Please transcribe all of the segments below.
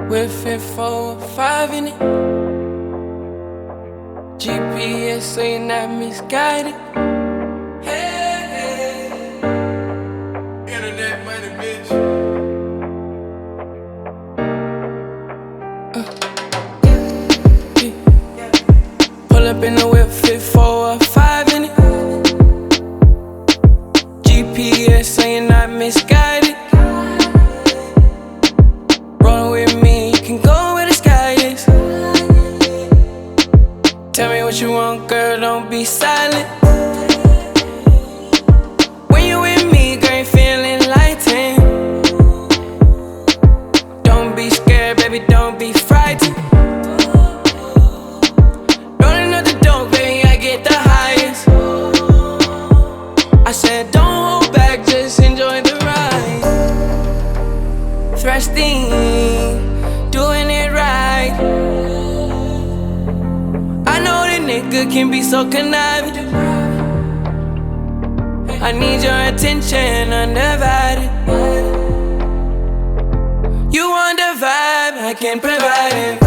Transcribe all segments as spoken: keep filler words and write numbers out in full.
With fit four or five in it. G P S so you're not misguided. Hey, hey. Internet money, bitch. Uh. Yeah. Pull up in the whip, fit four or five in it. G P S so you're not misguided. Roll with me, you can go where the sky is. Tell me what you want, girl, don't be silent. When you with me, girl, you feeling lightened. Don't be scared, baby, don't be frightened. Rolling up the dope, baby, I get the highest. I said don't hold back, just enjoy the ride. Thrusting, doing it right. I know the nigga can be so conniving. I need your attention, undivided. You want the vibe, I can provide it.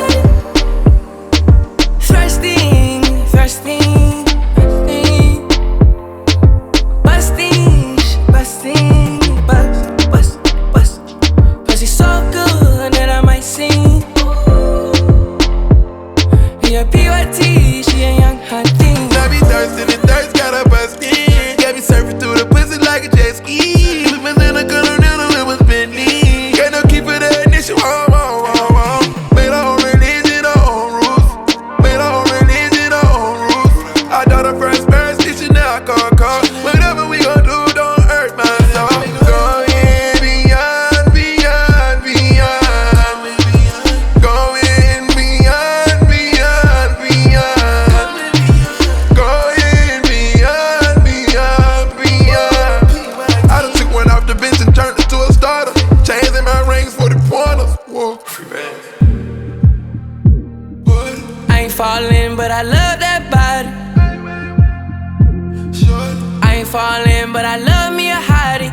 Thrusting, thrusting, thrusting. Busting, busting, bust, bust, bust. Pussy so good that I might sing. Yeah, P Y T, she a young hot thing. I be thirsty, the thirst got a bustin'. Got me surfing through the pussy like a jet ski. We was in a continental, it was Bentley. Got no key for the ignition, whoa, whoa, whoa, whoa. Made our own religion, our own rules. Made our own religion, our own rules. I thought the first parents teaching, now I call call. Whatever we gon' do, don't hurt my soul. Going beyond, beyond, beyond. Going beyond, beyond, beyond. Going beyond, beyond, beyond. I done took one off the bench and turned it to a starter. Chains in my rings for the pointers. Whoa. I ain't falling, but I love that body. I ain't falling, but I love me a hottie.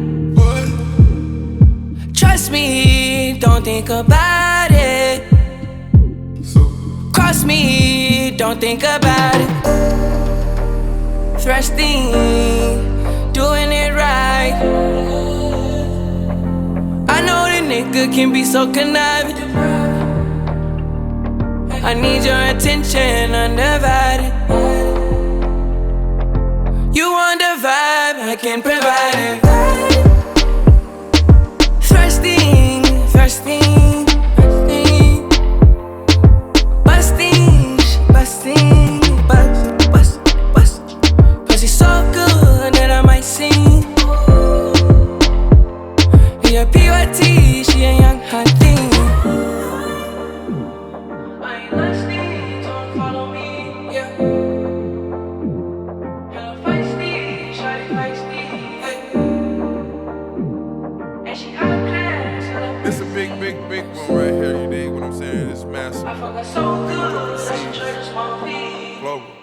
Trust me, don't think about it. Cross me, don't think about it. Thrusting, doing it right. I know the nigga can be so conniving. I need your attention, undivided. You want the vibe, I can provide it. Thrusting, thrusting, thrusting. Busting, busting, bust, bust, bust. Pussy so good that I might sing. Yeah, P Y T, she a young hot thing. I ain't listening, don't follow me, yeah. Hella feisty, shawty feisty, hey. And she got a class, hella It's a big, big, big one right here, you dig what I'm saying? It's massive. I fuck her so good, such a church, small feet. Global.